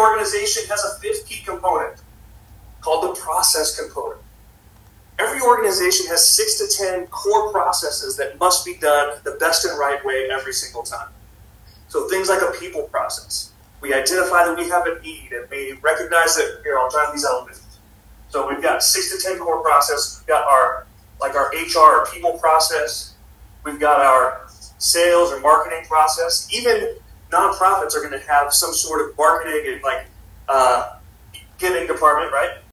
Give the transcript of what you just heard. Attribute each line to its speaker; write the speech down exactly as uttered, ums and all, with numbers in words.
Speaker 1: organization has a fifth key component called the process component. Every organization has six to ten core processes that must be done the best and right way every single time. So things like a people process. We identify that we have a need and we recognize that, here, I'll drive these elements. So we've got six to ten core process. We've got our, like our H R or people process. We've got our sales or marketing process. Even nonprofits are going to have some sort of marketing and like uh, giving department, right?